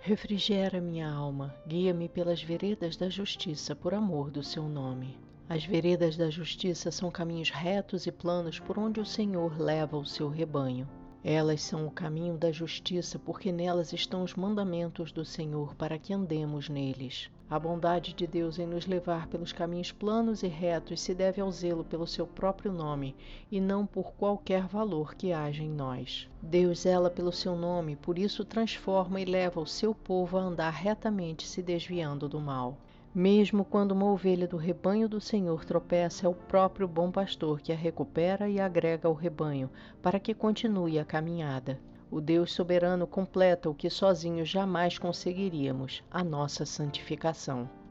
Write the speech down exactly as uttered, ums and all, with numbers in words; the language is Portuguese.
Refrigera minha alma, guia-me pelas veredas da justiça, por amor do seu nome. As veredas da justiça são caminhos retos e planos por onde o Senhor leva o seu rebanho. Elas são o caminho da justiça, porque nelas estão os mandamentos do Senhor para que andemos neles. A bondade de Deus em nos levar pelos caminhos planos e retos se deve ao zelo pelo seu próprio nome e não por qualquer valor que haja em nós. Deus zela pelo seu nome, por isso transforma e leva o seu povo a andar retamente, se desviando do mal. Mesmo quando uma ovelha do rebanho do Senhor tropeça, é o próprio bom pastor que a recupera e agrega ao rebanho, para que continue a caminhada. O Deus soberano completa o que sozinhos jamais conseguiríamos, a nossa santificação.